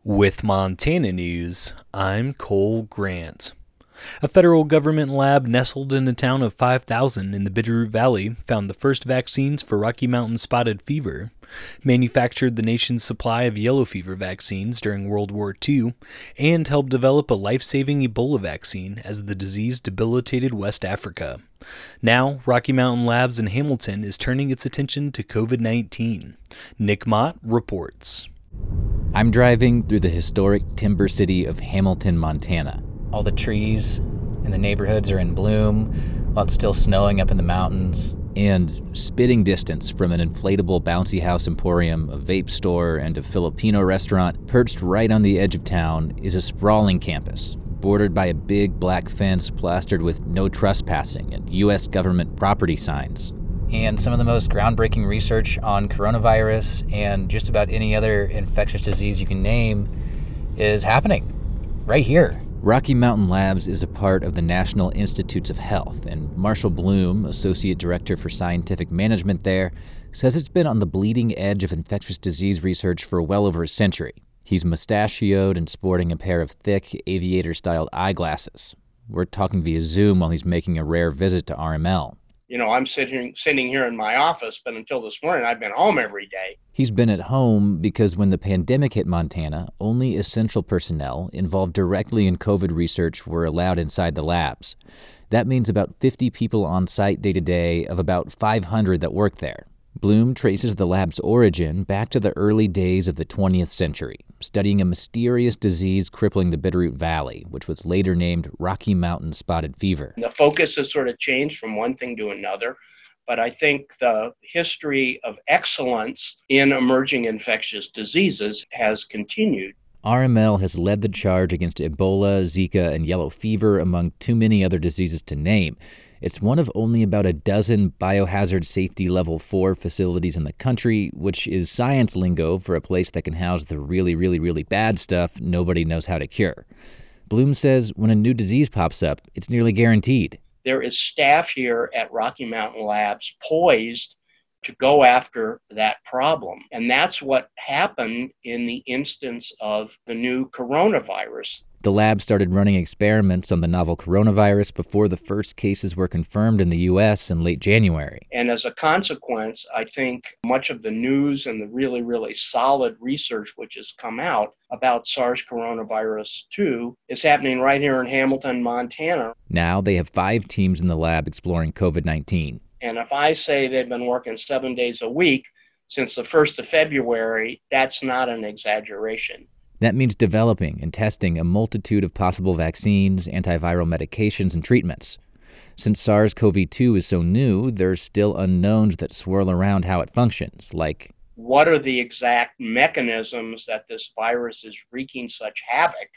With Montana News, I'm Cole Grant. A federal government lab nestled in a town of 5,000 in the Bitterroot Valley found the first vaccines for Rocky Mountain spotted fever, manufactured the nation's supply of yellow fever vaccines during World War II, and helped develop a life-saving Ebola vaccine as the disease debilitated West Africa. Now, Rocky Mountain Labs in Hamilton is turning its attention to COVID-19. Nick Mott reports. I'm driving through the historic timber city of Hamilton, Montana. All the trees in the neighborhoods are in bloom, while it's still snowing up in the mountains. And spitting distance from an inflatable bouncy house emporium, a vape store, and a Filipino restaurant, perched right on the edge of town, is a sprawling campus, bordered by a big black fence plastered with no trespassing and U.S. government property signs. And some of the most groundbreaking research on coronavirus and just about any other infectious disease you can name is happening right here. Rocky Mountain Labs is a part of the National Institutes of Health, and Marshall Bloom, Associate Director for Scientific Management there, says it's been on the bleeding edge of infectious disease research for well over a century. He's mustachioed and sporting a pair of thick, aviator-styled eyeglasses. We're talking via Zoom while he's making a rare visit to RML. You know, I'm sitting here in my office, but until this morning, I've been home every day. He's been at home because when the pandemic hit Montana, only essential personnel involved directly in COVID research were allowed inside the labs. That means about 50 people on site day to day of about 500 that work there. Bloom traces the lab's origin back to the early days of the 20th century, studying a mysterious disease crippling the Bitterroot Valley, which was later named Rocky Mountain spotted fever. The focus has sort of changed from one thing to another, but I think the history of excellence in emerging infectious diseases has continued. RML has led the charge against Ebola, Zika, and yellow fever, among too many other diseases to name. It's one of only about a dozen biohazard safety level 4 facilities in the country, which is science lingo for a place that can house the really bad stuff nobody knows how to cure. Bloom says when a new disease pops up, it's nearly guaranteed. There is staff here at Rocky Mountain Labs poised to go after that problem. And that's what happened in the instance of the new coronavirus. The lab started running experiments on the novel coronavirus before the first cases were confirmed in the U.S. in late January. And as a consequence, I think much of the news and the really solid research which has come out about SARS coronavirus 2 is happening right here in Hamilton, Montana. Now they have 5 teams in the lab exploring COVID-19. And if I say they've been working 7 days a week since the 1st of February, that's not an exaggeration. That means developing and testing a multitude of possible vaccines, antiviral medications, and treatments. Since SARS-CoV-2 is so new, there's still unknowns that swirl around how it functions, like what are the exact mechanisms that this virus is wreaking such havoc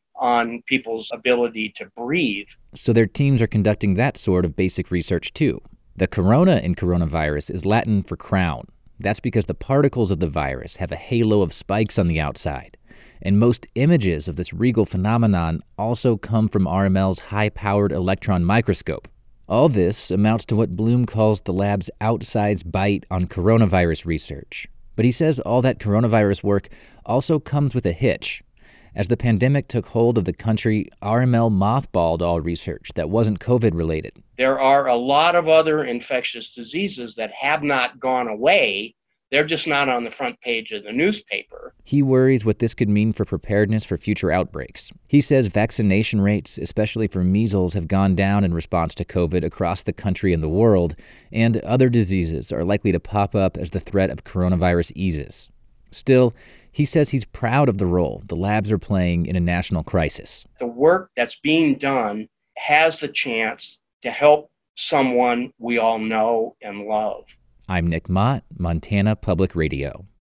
on people's ability to breathe? So their teams are conducting that sort of basic research too. The corona in coronavirus is Latin for crown. That's because the particles of the virus have a halo of spikes on the outside. And most images of this regal phenomenon also come from RML's high-powered electron microscope. All this amounts to what Bloom calls the lab's outsized bite on coronavirus research. But he says all that coronavirus work also comes with a hitch. As the pandemic took hold of the country, RML mothballed all research that wasn't COVID-related. There are a lot of other infectious diseases that have not gone away. They're just not on the front page of the newspaper. He worries what this could mean for preparedness for future outbreaks. He says vaccination rates, especially for measles, have gone down in response to COVID across the country and the world, and other diseases are likely to pop up as the threat of coronavirus eases. Still, he says he's proud of the role the labs are playing in a national crisis. The work that's being done has the chance to help someone we all know and love. I'm Nick Mott, Montana Public Radio.